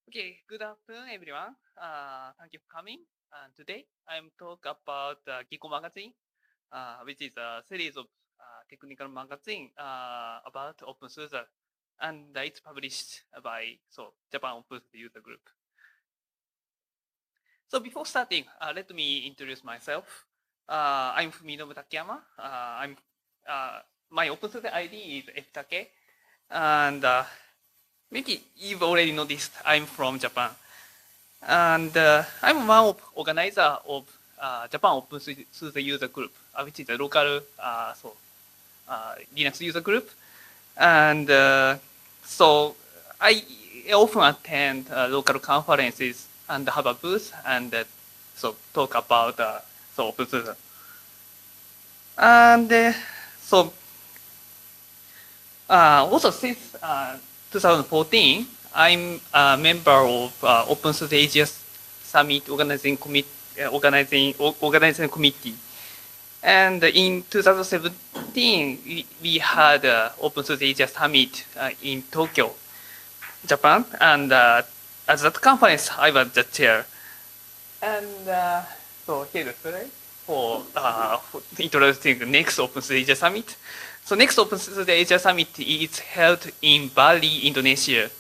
Okay, good afternoon, everyone. Thank you for coming. Today, I'm talk about Giko Magazine, which is a series of technical magazine about OpenSUSE, and it's published by Japan OpenSUSE User Group. So before starting, let me introduce myself. I'm Fuminobu Takeyama. My OpenSUSE ID is ftake, and maybe you've already noticed I'm from Japan. And I'm one of organizer of Japan OpenSUSE user group, which is a local Linux user group. And so I often attend local conferences and have a booth and talk about OpenSUSE. And so also since 2014, I'm a member of OpenSUSE Asia Summit organizing committee. And in 2017, we had OpenSUSE Asia Summit in Tokyo, Japan. And at that conference, I was the chair. And so here's the slide for introducing the next OpenSUSE Asia Summit. So next OpenSUSE Asia Summit is held in Bali, Indonesia.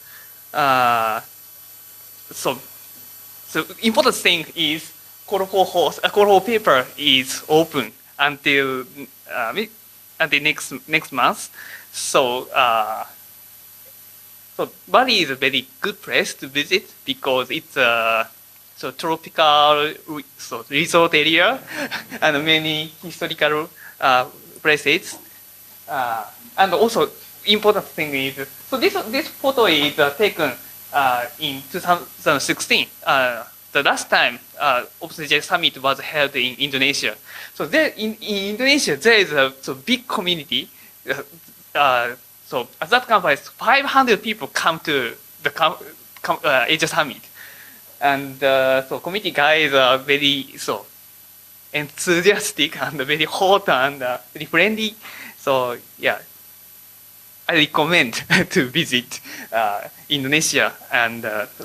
So important thing is call for paper is open until next month. So Bali is a very good place to visit because it's a tropical resort area and many historical places. And also important thing is this photo is taken in 2016. The last time OpenSUSE Summit was held in Indonesia. So there in Indonesia there is a big community. So at that conference, 500 people come to the Asia Summit, and so committee guys are very enthusiastic and very hot and very friendly. So yeah, I recommend to visit Indonesia and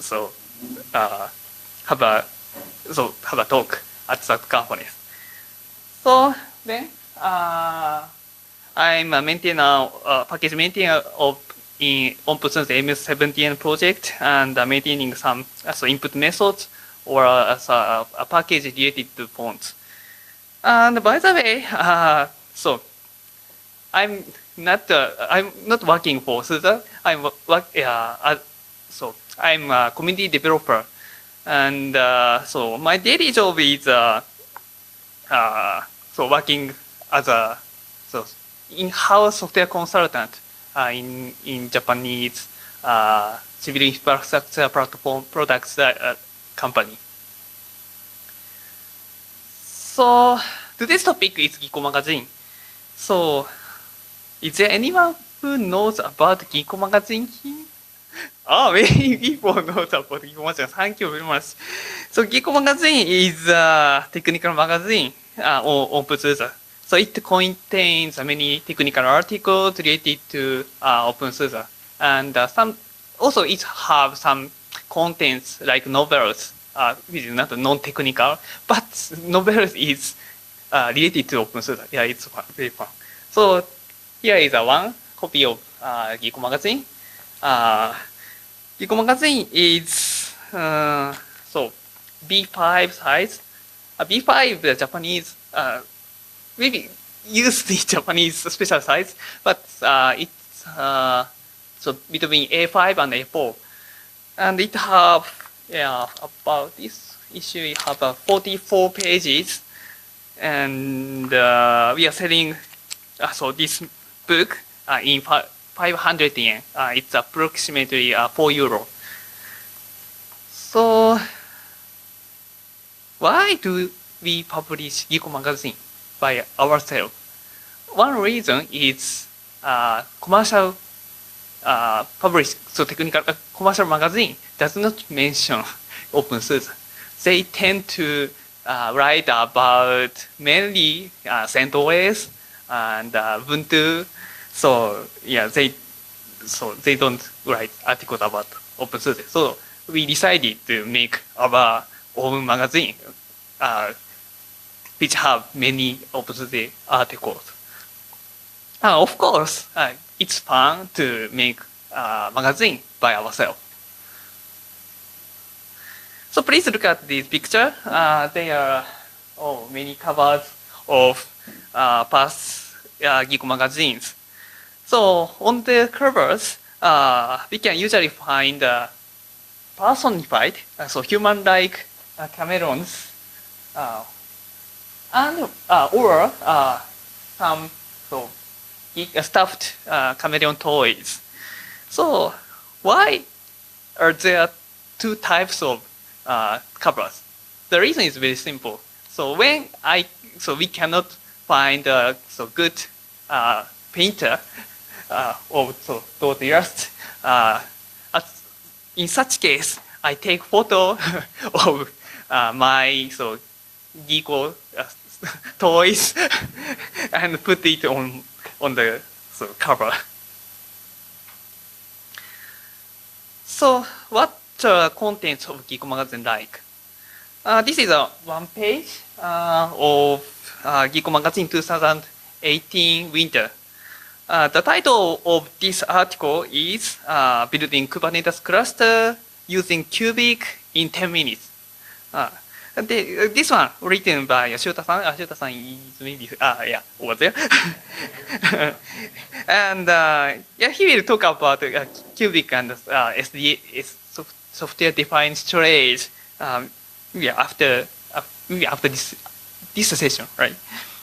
have a talk at that conference. So then I'm a maintainer, package maintainer of in OpenSUSE MS17 project and maintaining some input methods or a package related to fonts. And by the way, I'm not working for SUSE. I'm a community developer, and so my daily job is working as a in-house software consultant in Japanese civil infrastructure platform products company. So today's topic is Giko Magazine. So is there anyone who knows about Giko Magazine here? Many people know about Giko Magazine. Thank you very much. So Giko Magazine is a technical magazine on OpenSUSE. So it contains many technical articles related to OpenSUSE, and also it have some contents like novels, which is not non-technical, but novels is related to OpenSUSE. Yeah, it's very fun. So here is one copy of Giko Magazine. Giko Magazine is B5 size. B5 the Japanese maybe used the Japanese special size, but it's between A5 and A4, and it have about this issue. It have 44 pages, and we are selling this book in 500 yen. It's approximately €4. So why do we publish Giko Magazine by ourselves? One reason is commercial technical commercial magazine does not mention OpenSUSE. They tend to write about mainly CentOS and Ubuntu. So yeah, they don't write articles about OpenSUSE. So we decided to make our own magazine, which have many of the articles. Of course, it's fun to make a magazine by ourselves. So please look at this picture. There are many covers of past Geeko magazines. So on the covers, we can usually find personified, so human-like chameleons, and or some stuffed chameleon toys. So why are there two types of covers? The reason is very simple. So we cannot find a good painter of those illustrations. In such case, I take photo of my Geeko toys and put it on the cover. So what contents of Geeko magazine like? This is a one page of Geeko magazine 2018 winter. The title of this article is Building Kubernetes Cluster Using Cubic in 10 Minutes. This one written by Shota-san. Shota-san is maybe over there. And he will talk about Cubic and SDA, software-defined storage. After this session, right?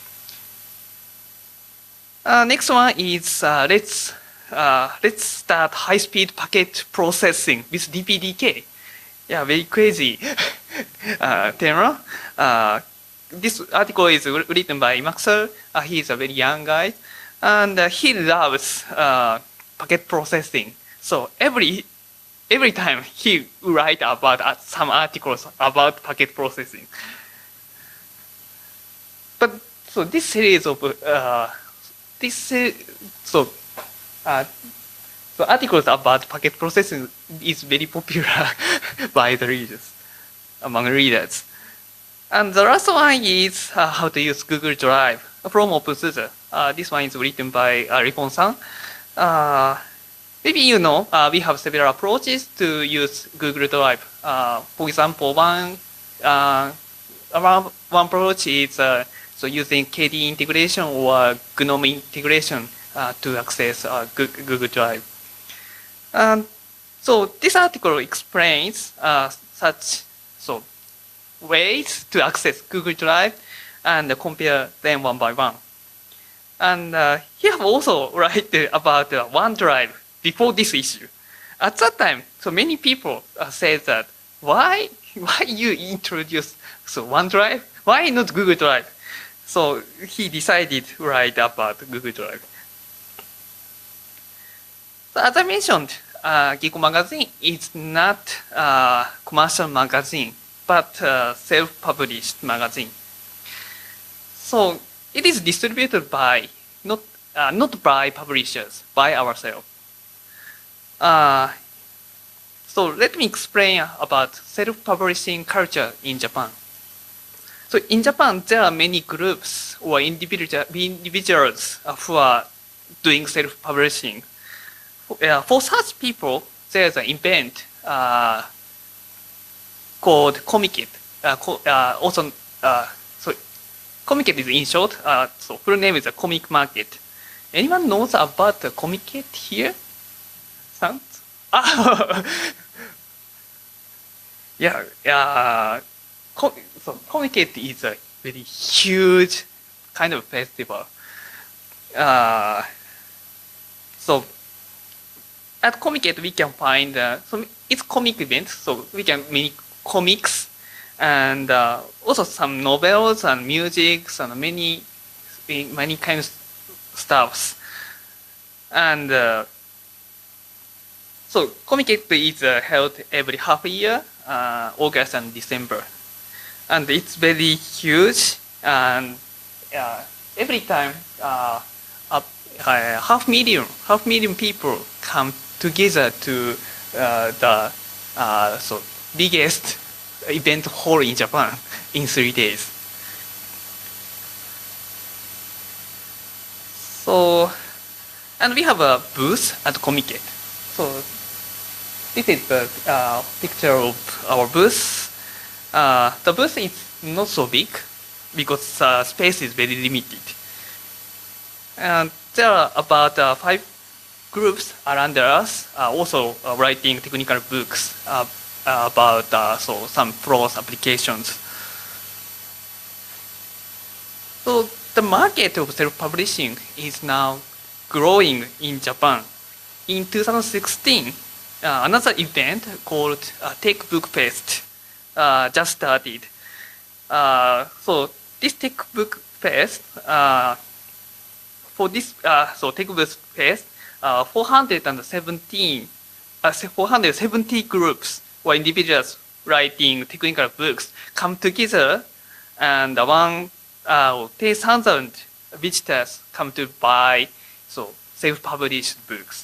Next one is let's start high-speed packet processing with DPDK. Yeah, very crazy tema. This article is written by Maxwell. He is a very young guy, and he loves packet processing. So every time he write about some articles about packet processing. But so this series of articles about packet processing is very popular by the readers, among readers. And the last one is how to use Google Drive from OpenSUSE. This one is written by Ripon-san. Maybe you know we have several approaches to use Google Drive. For example, one approach is using KDE integration or GNOME integration to access Google Drive. So this article explains such ways to access Google Drive and compare them one by one. And he have also written about OneDrive before this issue. At that time, so many people said that why you introduce OneDrive? Why not Google Drive? So he decided to write about Google Drive. So as I mentioned, Geeko magazine is not a commercial magazine, but a self-published magazine. So it is distributed by not by publishers, by ourselves. So let me explain about self-publishing culture in Japan. So in Japan, there are many groups or individuals who are doing self-publishing. For such people, there's an event called Comiket. Comiket is in short. So full name is a Comic Market. Anyone knows about the Comiket here? Sounds? So Comiket is a very huge kind of festival. So at Comiket we can find it's comic events, so we can make comics and also some novels and music and many kinds of stuffs. And so Comiket is held every half a year, August and December. And it's very huge, and every time half million people come together to the so biggest event hall in Japan in 3 days. So, and we have a booth at Comiket. So this is the picture of our booth. The booth is not so big because space is very limited. And there are about 5 groups around us, also writing technical books about some pros applications. So the market of self-publishing is now growing in Japan. In 2016, another event called Tech Book Fest just started. So this Tech Book Fest, for this Tech Book Fest, 470 groups or individuals writing technical books come together, and 10,000 visitors come to buy self-published books.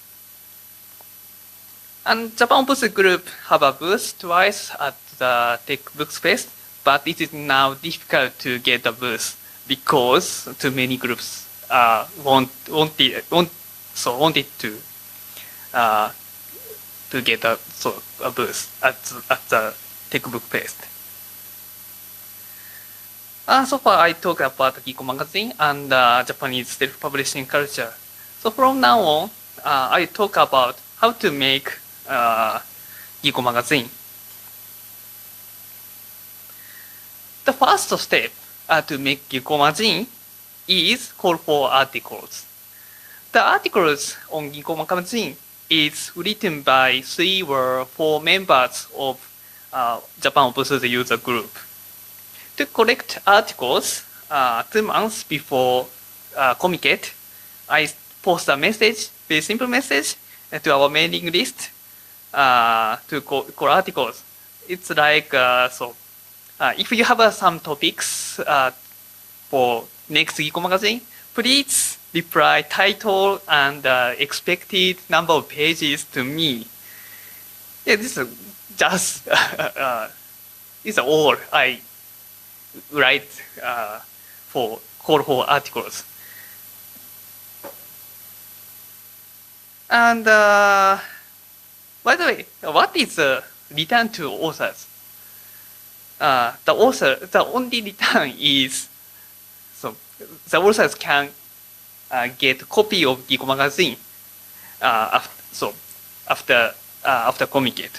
And Japan Booth Group have a booth twice at the Tech Books Fest, but it is now difficult to get a booth because too many groups wanted to get a booth at the Tech Book Fest. So far I talked about the Geeko magazine and Japanese self-publishing culture. So from now on, I talk about how to make Geeko magazine. The first step to make Geeko magazine is call for articles. The articles on Geeko magazine is written by 3 or 4 members of Japan Open Source user group. To collect articles 2 months before Comiket, I post a message, very simple message, to our mailing list to call articles. It's like if you have some topics for next Geeko magazine, please reply title and expected number of pages to me. Yeah, this is just this is all I write for call for articles. And by the way, what is return to authors? The only return is the authors can get a copy of Geeko magazine after Comiket.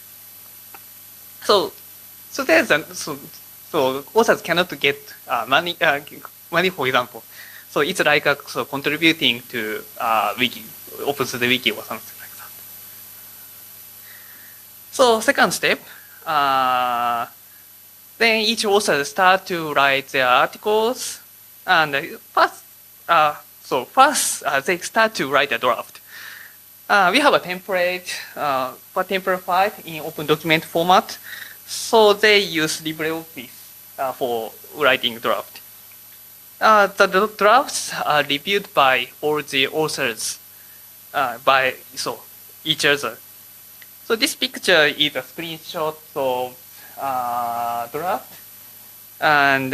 So there's authors cannot get money, for example. So it's like contributing to wiki, open source wiki or something like that. So second step, then each author start to write their articles, and first they start to write a draft. We have a template for template file in open document format, so they use LibreOffice for writing draft. The drafts are reviewed by all the authors by each other. So this picture is a screenshot of draft, and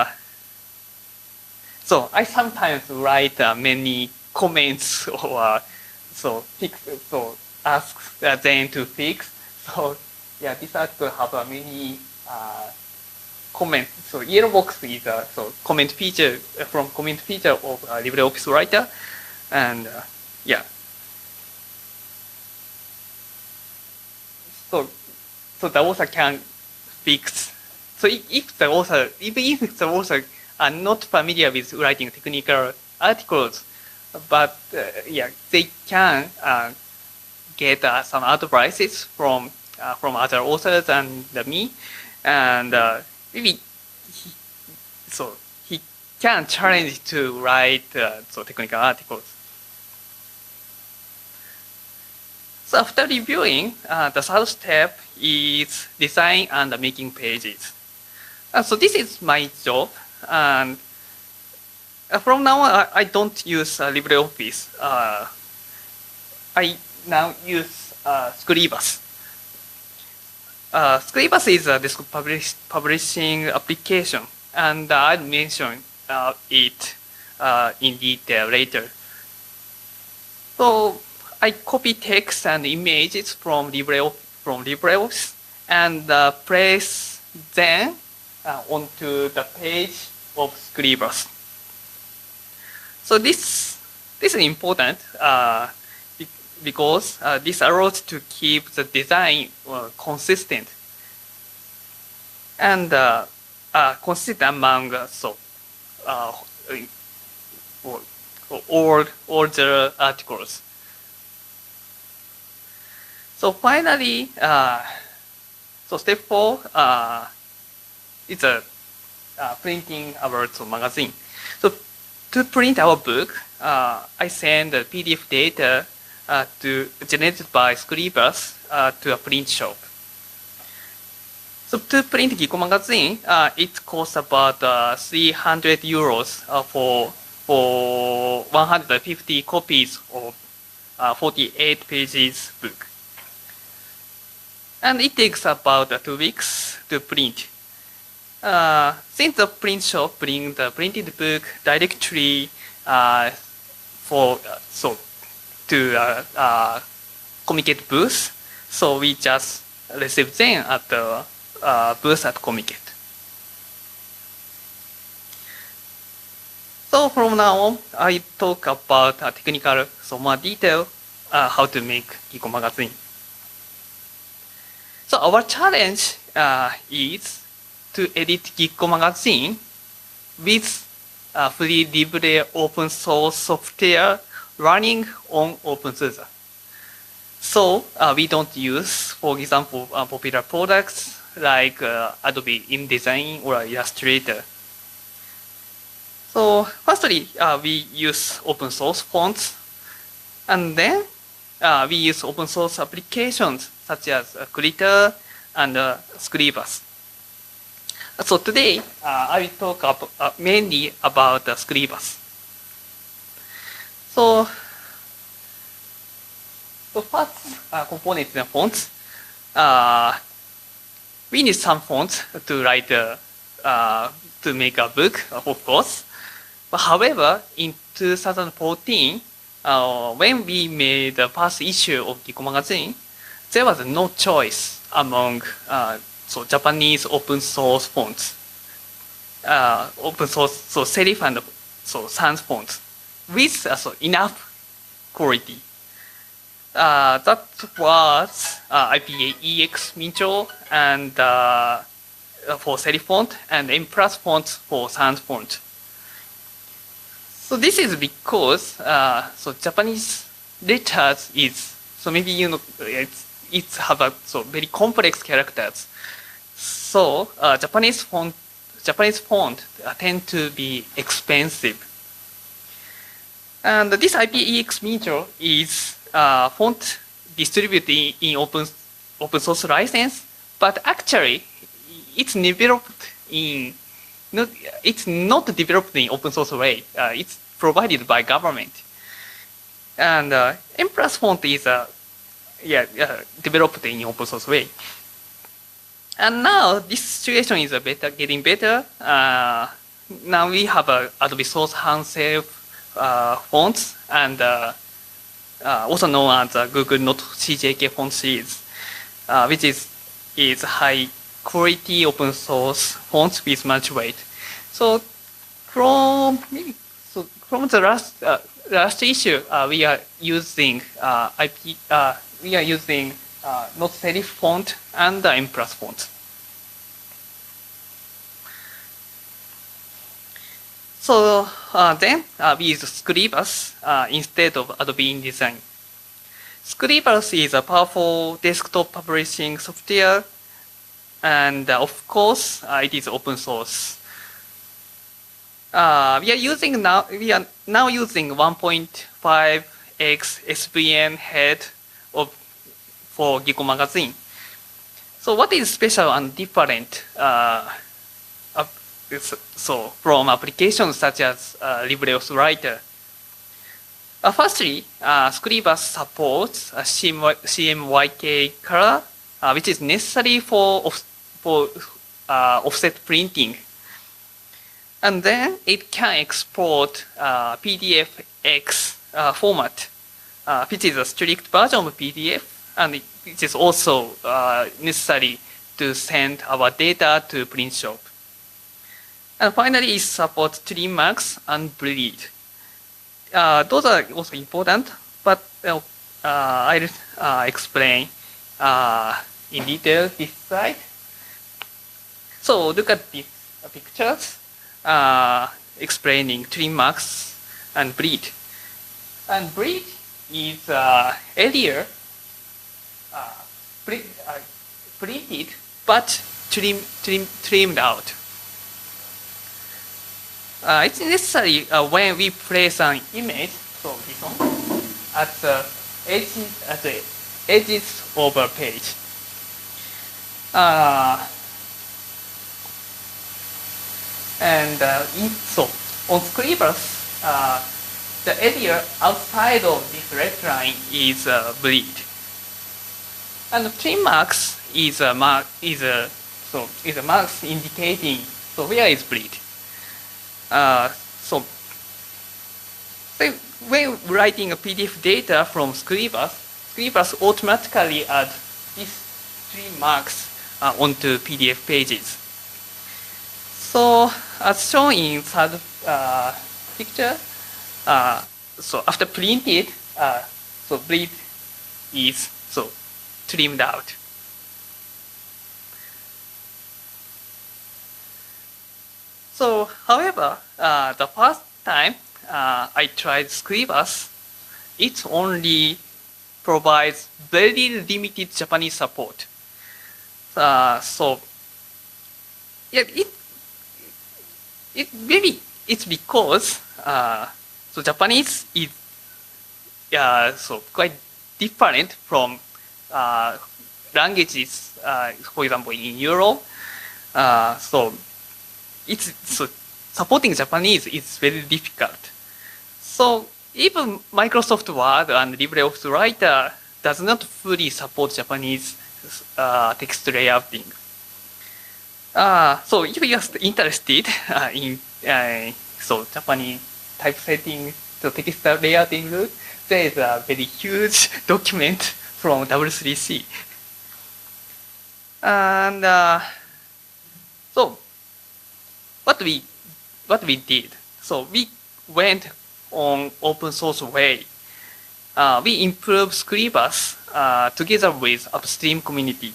so I sometimes write many comments or ask them to fix. So yeah, this article have many comments. So yellow box is a comment feature from comment feature of LibreOffice Writer, and yeah. So the author can fix. So even if the author are not familiar with writing technical articles, but they can get some advices from other authors and me, and maybe he can challenge to write technical articles. So after reviewing, the third step is design and making pages. So this is my job, and from now on, I don't use LibreOffice. I now use Scribus. Scribus is a desktop publishing application, and I'll mention it in detail later. So I copy text and images from LibreOffice and place them onto the page of Scribus. So this is important because this allows to keep the design consistent and consistent among all the articles. So finally, so step 4 is printing our magazine. So to print our book, I send the PDF data generated by Scribus to a print shop. So to print Gikko magazine, it costs about 300 euros for 150 copies of 48 pages book. And it takes about 2 weeks to print. Since the print shop brings the printed book directly to Comiket booth, so we just receive them at the booth at Comiket. So from now on, I talk about technical, so more detail, how to make Gikko magazine. So our challenge is to edit Gikko magazine with free libre open source software running on OpenSUSE. So we don't use, for example, popular products like Adobe InDesign or Illustrator. So firstly, we use open source fonts, and then we use open source applications such as Krita and Scribus. So today, I will talk mainly about Scribus. So first component is the fonts. We need some fonts to write to make a book, of course. But however, in 2014, when we made the first issue of Gikko magazine, there was no choice among Japanese open source fonts, open source serif and sans fonts with enough quality. That was IPA-EX Mincho and for serif font and M+ font for sans font. So this is because Japanese letters is maybe it's have a very complex characters. So Japanese font tend to be expensive. And this IPA-EX Mincho is font distributed in open source license, but actually it's developed in it's not developed in open source way. It's provided by government. And M+ font is developed in open source way. And now this situation is getting better. Now we have Adobe Source Handserif fonts and also known as Google Note CJK font series, which is high quality open source fonts with much weight. So from the last issue, we are using Note serif font and M+ font. So then we use Scribus instead of Adobe InDesign. Scribus is a powerful desktop publishing software, and of course it is open source. We are now using 1.5x SVN head for Gikko magazine. So what is special and different from applications such as LibreOffice Writer? Firstly, Scribus supports CMYK color which is necessary for offset printing. And then it can export PDFX format, which is a strict version of PDF, and which is also necessary to send our data to print shop. And finally, it supports trim marks and bleed. Those are also important, but I'll explain in detail this slide. So look at these pictures explaining trim marks and bleed. And bleed is area printed but trimmed out. It's necessary when we place an image, so this one, at the edges of a page. So on Scribus, the area outside of this red line is bleed, and trim marks is a marks indicating so where is bleed. So when writing a PDF data from Scribus automatically add these trim marks onto PDF pages. So as shown in third picture, so after printed, so bleed is so trimmed out. So, however, the first time I tried Scribus, it only provides very limited Japanese support. So, yeah, maybe it's because so Japanese is so quite different from languages, for example, in Europe. So supporting Japanese is very difficult. So even Microsoft Word and LibreOffice Writer does not fully support Japanese text layouting. So if you are interested in so Japanese typesetting, so text layouting, there is a very huge document from W3C. And so what we did, so we went on open source way. We improved Scribus together with upstream community.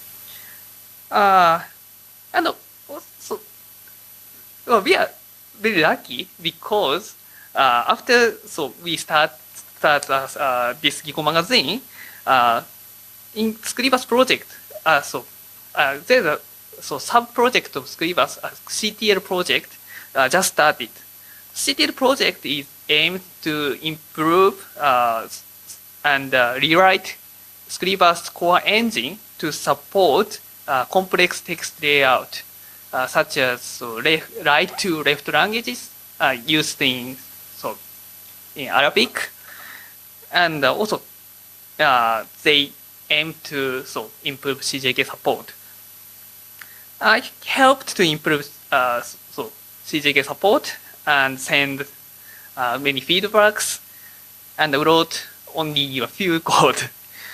And also, well, we are very lucky because after we start this Giko magazine in Scribus project. There's a sub project of Scribus, CTL project, just started. CTL project is aimed to improve and rewrite Scribus core engine to support complex text layout, such as right to left languages used in Arabic, and also they aim to improve CJK support. It helped to improve CJK support and send many feedbacks, and wrote only a few code.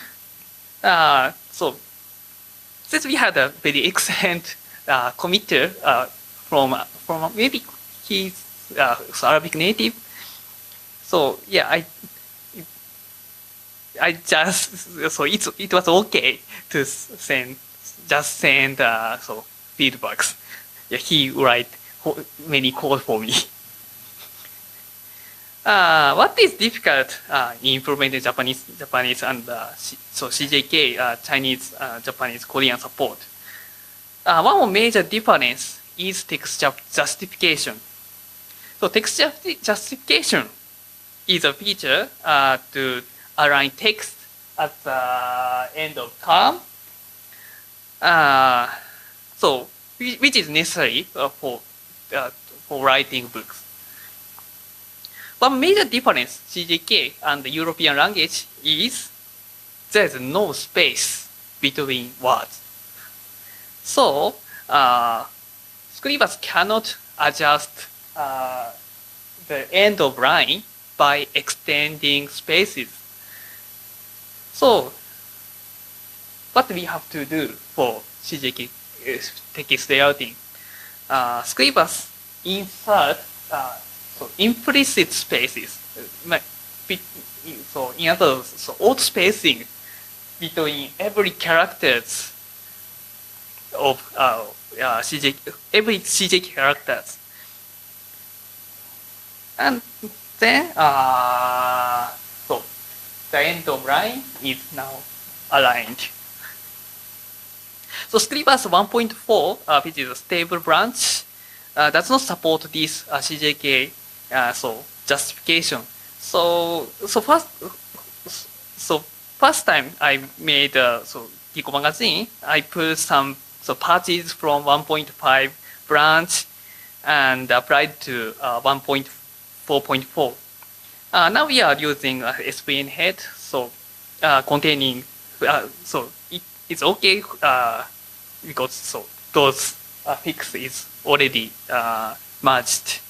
Since we had a very excellent committer from maybe he's Arabic native. So yeah, I just it was okay to send feedbacks. Yeah, he write many code for me. What is difficult in implementing Japanese and CJK, Chinese, Japanese, Korean support? One major difference is text justification. So text justification is a feature to align text at the end of term. Which is necessary for writing books. One major difference CJK and the European language is there is no space between words. So, Scribus cannot adjust the end of line by extending spaces. So, what we have to do for CJK text layouting? Scribus insert implicit spaces. So, in other words, auto spacing between every characters of every CJK characters. And then, so the end of line is now aligned. So Scribus 1.4, which is a stable branch, does not support this CJK justification. So first time I made Geeko magazine, I put some patches from 1.5 branch and applied to 1.4.4. Now we are using SVN head, containing it's okay because those fix is already merged.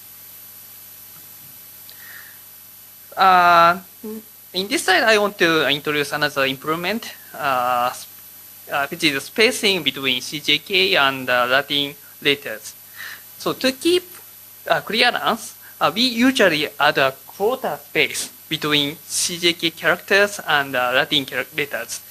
In this slide, I want to introduce another improvement, which is spacing between CJK and Latin letters. So to keep clearance, we usually add a quarter space between CJK characters and Latin letters.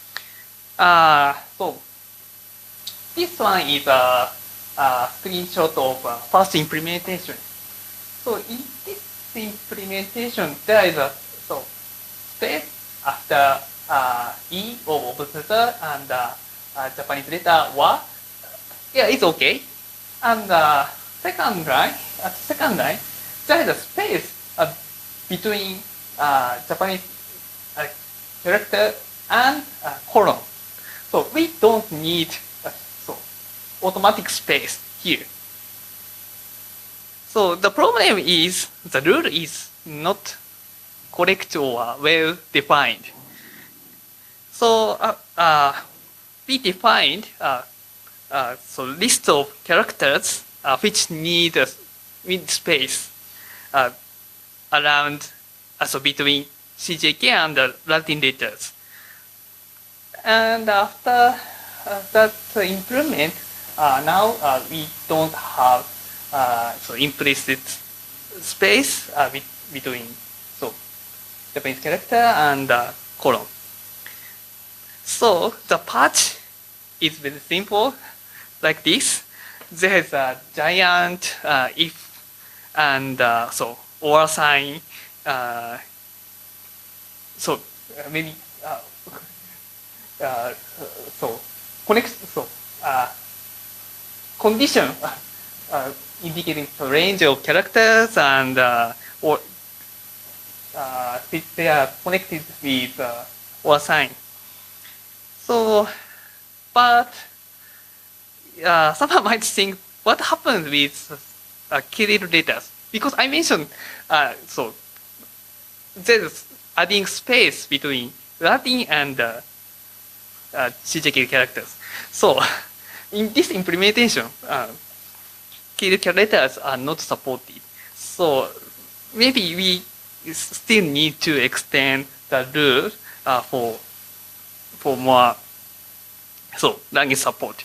So this one is a screenshot of first implementation. So in this implementation, there is a space after E of observer and Japanese letter wa. Yeah, it's okay. And second line, there is a space between Japanese character and colon. So we don't need automatic space here. So the problem is the rule is not correct or well defined. So we defined list of characters which need space around between CJK and the Latin letters. And after that improvement, now we don't have implicit space between Japanese character and colon. So the patch is very simple, like this. There is a giant if and or sign. Maybe condition indicating the range of characters and they are connected with or sign. So, but someone might think, what happens with Kirill letters? Because I mentioned, there's adding space between Latin and CJK characters. So, in this implementation, Kirill letters are not supported. So, maybe we still need to extend the rule for more language support.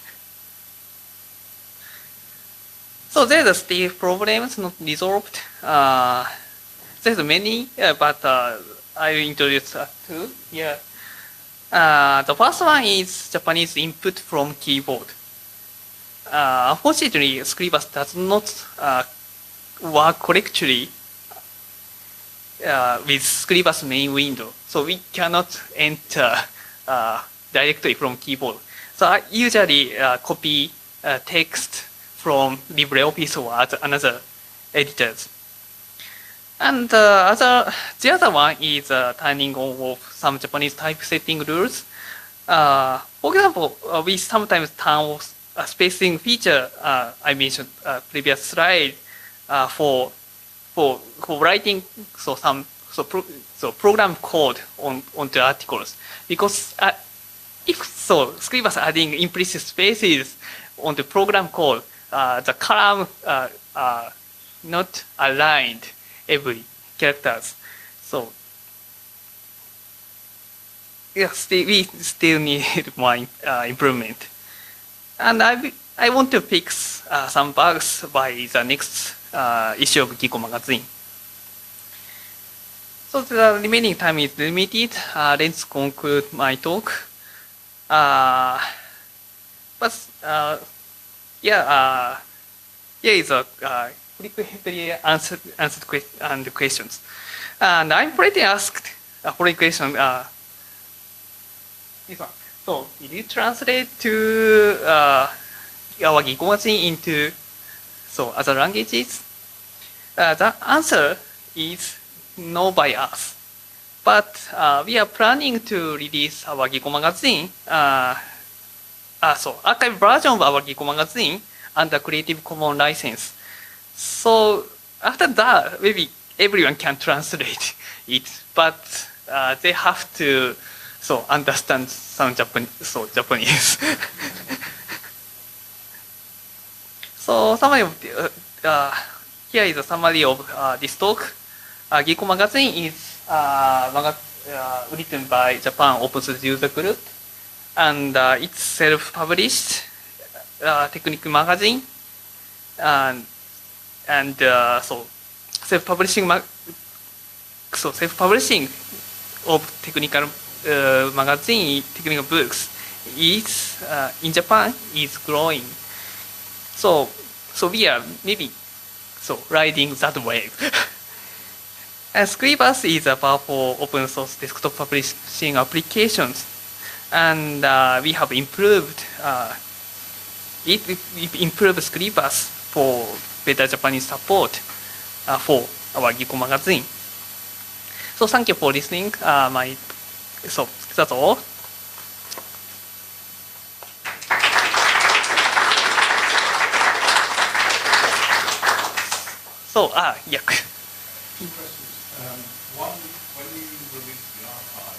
So there's still problems not resolved. There's many, but I will introduce two here. The first one is Japanese input from keyboard. Unfortunately, Scribus does not work correctly with Scribus main window, so we cannot enter directly from keyboard. So I usually copy text from LibreOffice or another editors. And the other one is turning on of some Japanese typesetting rules. For example, we sometimes turn off a spacing feature I mentioned previous slide for writing program code onto articles, because if so, Scribus adding implicit spaces on the program code, the column are not aligned every characters. So yeah, we still need more improvement. And I want to fix some bugs by the next issue of Geeko magazine. So the remaining time is limited. Let's conclude my talk. Here is a frequently answered questions. And I'm pretty asked a following question. This one. So, did you translate to our Geeko magazine into other languages? The answer is no by us. But we are planning to release our Geeko magazine, archive version of our Geeko magazine under Creative Commons license. So after that, maybe everyone can translate it, but they have to understand some Japanese. So summary of here is a summary of this talk. Geeko magazine is written by Japan Open Source User Group, and it's self-published technical magazine, and self-publishing of technical magazine, technical books is in Japan is growing. So we are maybe riding that wave. And Scribus is a powerful open source desktop publishing applications, and we have improved Scribus for better Japanese support for our Geeko magazine. So thank you for listening. That's all. Yeah. Two questions. One, when you release the archive,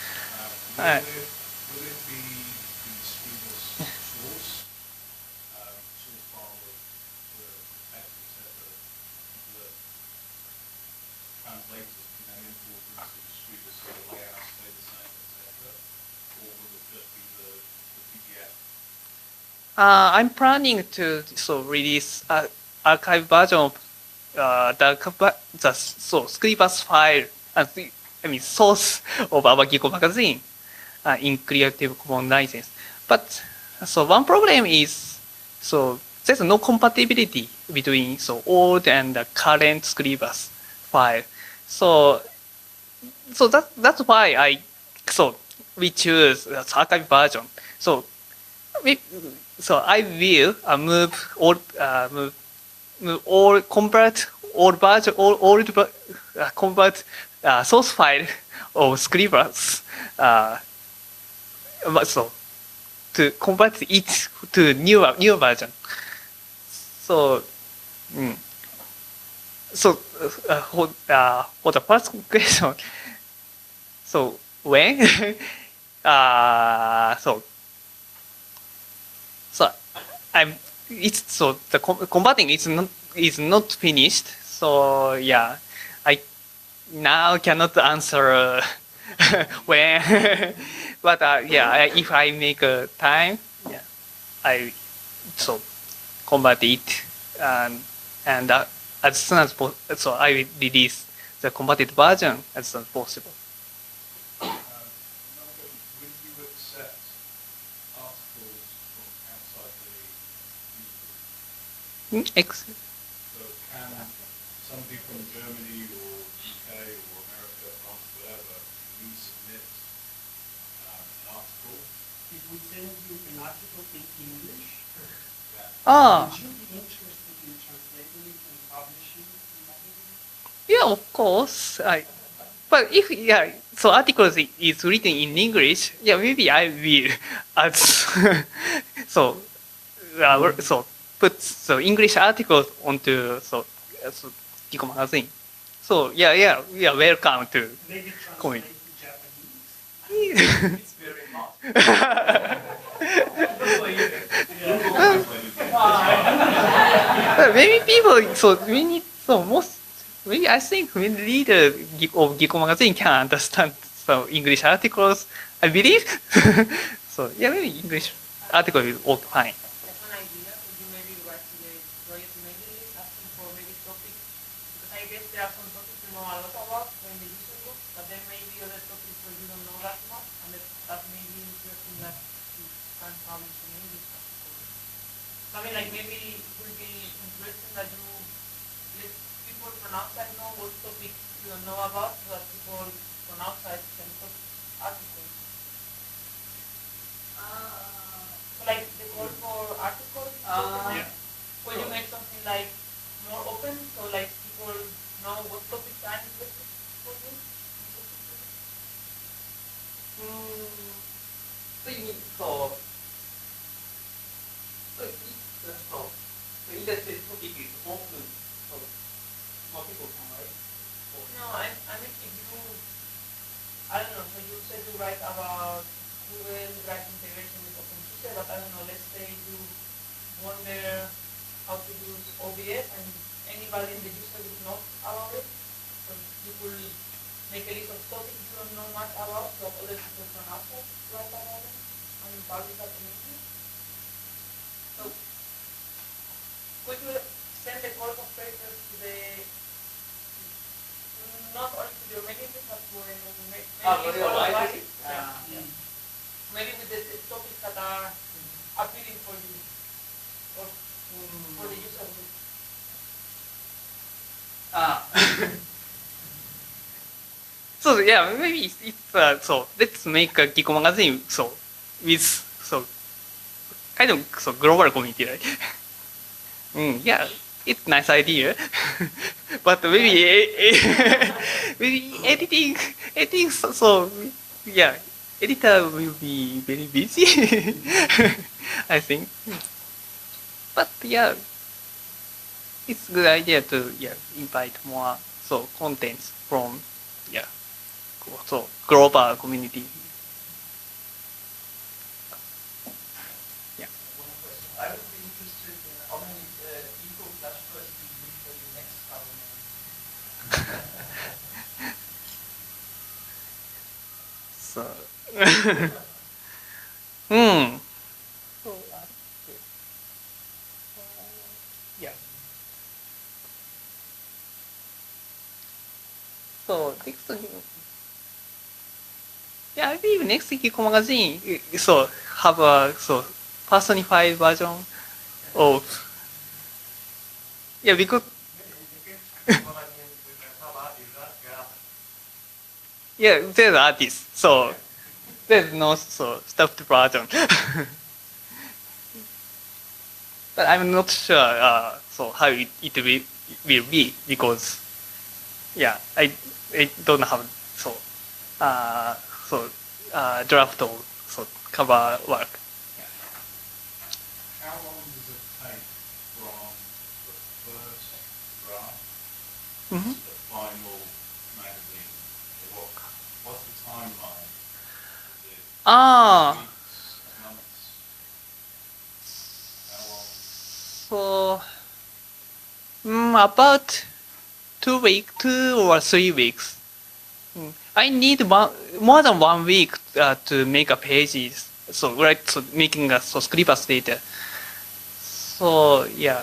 will it be the Scribus source file of the text, etc., that translators can then import into Scribus so the layouts stay the same, etc., or will it just be the PDF? I'm planning to release archive version of the Scribus file, source of our Geeko magazine in Creative Commons license. But one problem is there's no compatibility between old and the current Scribus file. So that's why we choose the archive version. I will convert source file of Scribus to convert it to new version. For the first question, when the converting is not finished. So yeah, I now cannot answer when, but if I make a time, I convert it and as soon as possible. I will release the converted version as soon as possible. Would you accept articles from outside the user group? So can somebody from Germany or UK or America, France, whatever, resubmit an article? If we send you an article in English, would you be interested in translating it and publishing it in Latin? Yeah, of course. But if articles is written in English, maybe I will add put English articles onto Geeko magazine. We are welcome to Maybe comment. translate to Japanese? It's very hot. Maybe people, so we need, so most, maybe I think when the reader of Geeko magazine can understand some English articles, I believe. So yeah, maybe English article is all fine. That's an idea. Could you maybe write to the project mailing list asking for maybe topics? Because I guess there are some topics you know a lot about in the user group, but then maybe other topics where you don't know that much, and that may be interesting that you can publish in English articles. So I mean, like maybe it would be interesting that you let people from outside know what topics you don't know about, so that people from outside can post articles. So like the call for articles, Yeah. when you make something like more open, so like people know what topics are interested for you. So you need, so if the industry topic is open, so more people can write. No, I mean if you, I don't know, so you said you write about Google Drive integration with OpenSUSE, but I don't know, let's say you wonder how to use OBS and anybody in the user would know about it, so you could make a list of topics you don't know much about, so other people can also write about it and publish that in English. So could you send the course of papers to the, not only to your mailing list, but to everybody? Yeah. Maybe with the topics that are appealing for you or for the user group. So yeah, maybe it's so let's make a Geeko magazine so with so kind of so global community, right? Yeah, it's nice idea, but maybe maybe editing so yeah, editor will be very busy. I think, but yeah, it's a good idea to invite more so contents from so global community. Yeah. One question. I would be interested in how many eco flash first you need for your next album. So, hmm. So, yeah. So next, yeah, I believe next Geeko magazine so have a so personified version of because there's artists, so there's no so stuffed version. But I'm not sure so how it will be because I don't have so draft of so cover work. How long does it take from the first draft to Mhm. the final magazine? What's the timeline? Is it weeks, months? How long? So about 2 weeks, 2 or 3 weeks. I need more than 1 week to make a pages. So making a so Scribus data. So yeah.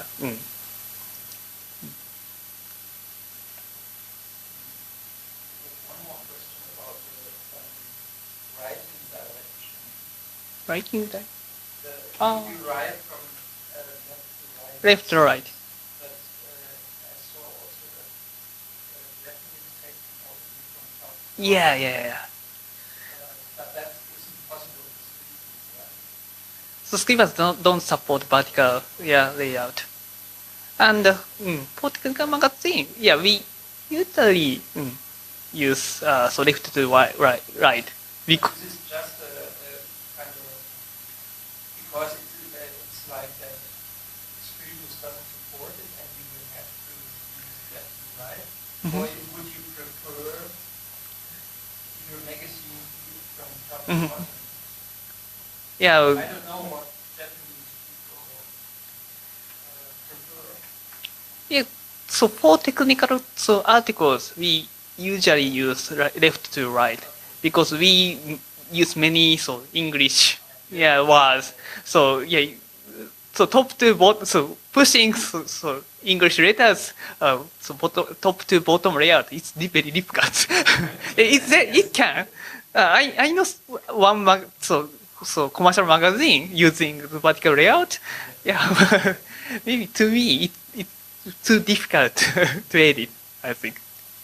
One more question about writing direction. Writing that You write from left to right. But I saw also that Japanese text can also be from top to bottom. Yeah. But that isn't possible with Scribus, right? So Scribus don't support vertical layout. And for technical magazine, we usually use so left to right. Because This is just kind of because it's like that Scribus doesn't support it and you will have to use left to right. Or would you prefer in your magazine from Mhm. the bottom. Yeah, I don't know what Japanese people prefer. yeah. So for technical articles, we usually use left to right because we use many English words. So yeah, so top to bottom, so pushing English letters, top to bottom layout, it's very difficult. It can. I know one commercial magazine using the vertical layout. Yeah, maybe to me it's too difficult to edit, I think.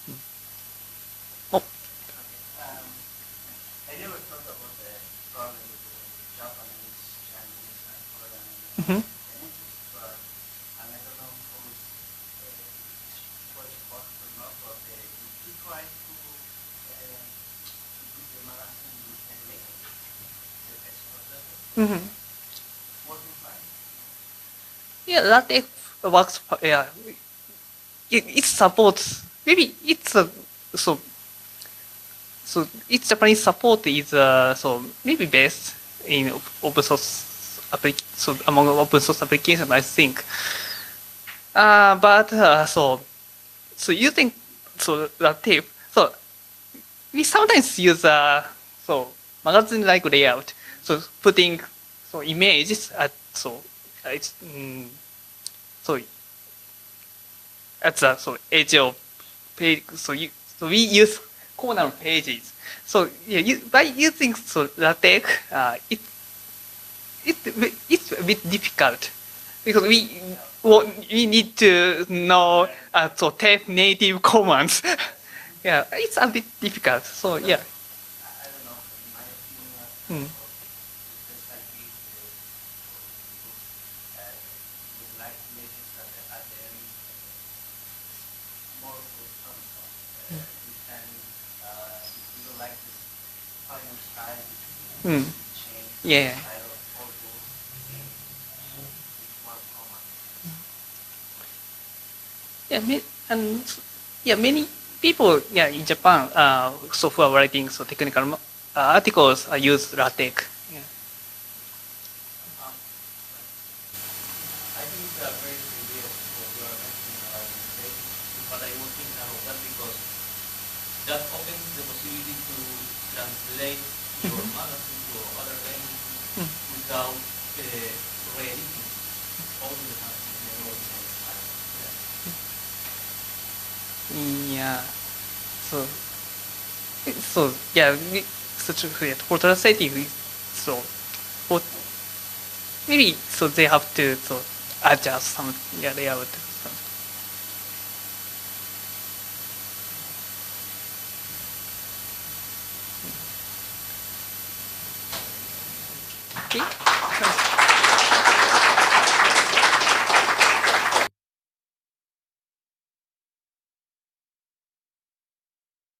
Oh. I never thought about the problem with the Japanese, Chinese, and Korean Mhm. languages, but and I don't know how it's possible or not, but if you try to do the magazine with the layout, the text processor, Mhm. working fine. Yeah, LaTeX works. Yeah, it supports. Maybe it's a so its Japanese support is maybe best in open source among open source applications, I think. But using LaTeX, we sometimes use magazine like layout. So putting images at it's so at the edge of page. We use corner pages. So yeah, by using LaTeX, it's a bit difficult because we need to know type native commands. Yeah, it's a bit difficult. So yeah. I don't know, in my opinion, Mm. it's like this, you like legends at the end, more for some stuff. You can, if you don't like this final style, you Mm. can change Yeah. the style of photo in with one command. Yeah, and yeah, many people in Japan software writing technical articles use LaTeX. Yeah. I think it's a very good idea what you are mentioning about translation, but I was thinking about that because that opens the possibility to translate your magazine to other languages without re-editing all the magazine in the original style. Yeah. So yeah, for translating, so for maybe they have to adjust some layout. Okay.